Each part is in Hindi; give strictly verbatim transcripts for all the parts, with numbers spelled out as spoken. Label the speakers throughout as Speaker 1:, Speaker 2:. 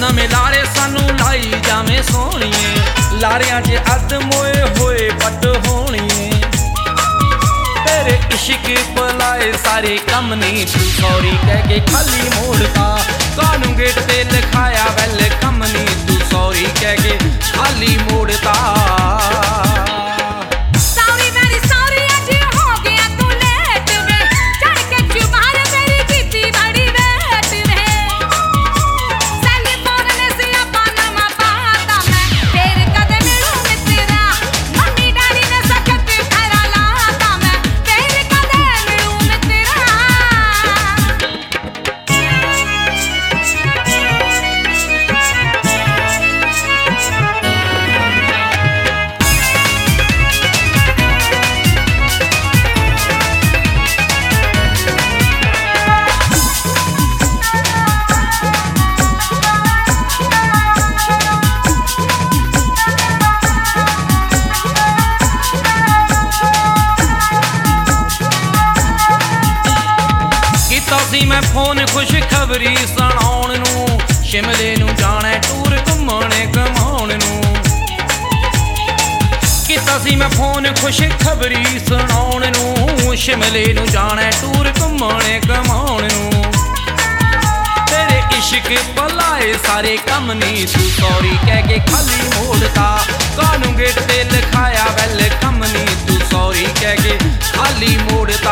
Speaker 1: नवे लारे सानू लाई जावे सोहणीए, लारियां च अद मोए होए पट होणीए। तेरे इश्क भुलाए सारे कम नी, तू सॉरी कह के खाली मोड़ता। कानू गेट ते लिखाया वेलकम नी, तू सॉरी कह के खाली मोड़ता। मैं फोन खुश खबरी सुनाउण नूं, शिमले नूं जाना टूर घुम्मण घुमाउण नूं। कीता सी मैं फोन खुश खबरी सुनाउण नूं, शिमले नूं जाना टूर घुम्मण घुमाउण नूं। तेरे इश्क भुलाए सारे कम नी, तू सॉरी कह के खाली मोड़ता। कानू गेट ते लिखाया वेलकम नी, तू सॉरी कह के खाली मोड़ता।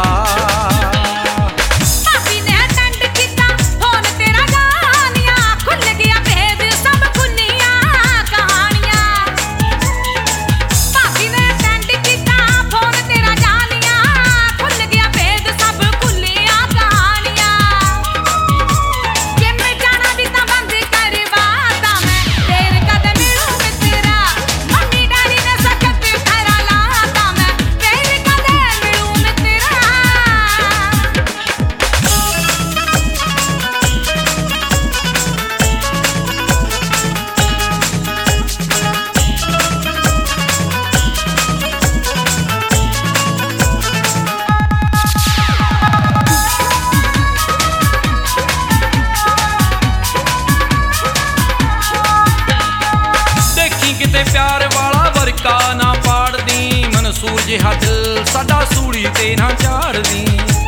Speaker 1: किते प्यार वाला वरका ना पाड़ दी, मनसूर जिहा दिल साडा सूड़ी ते ना चाड़ दी।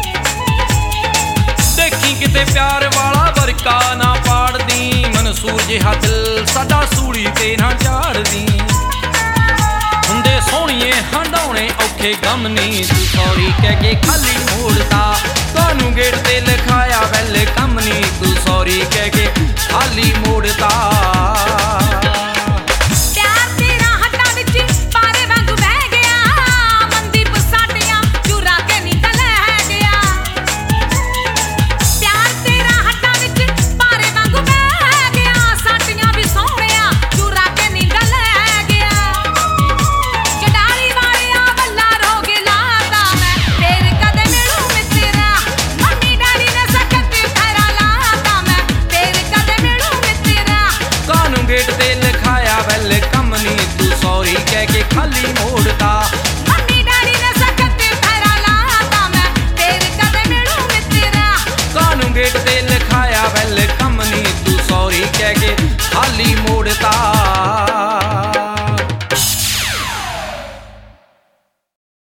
Speaker 1: देखी किते प्यार वाला वरका ना पाड़ दी, मनसूर जिहा दिल साडा सूड़ी ते ना चाड़ दी। हुंदे सोहणीए हंडाउणे औखे गम नी, तू सॉरी कह के खाली मोड़ता। कानू गेट ते लिखाया वेलकम नी, तू सॉरी कह के खाली मोड़ता। गेट ते लिखाया वेलकम नी, तू सॉरी कह के खाली मोड़ता।
Speaker 2: मम्मी डैडी ने सख्त फेरा लाता, मैं तेरे कदे मिलूं मित्रा।
Speaker 1: कानू गेट ते लिखाया वेलकम नी, तू सॉरी कह के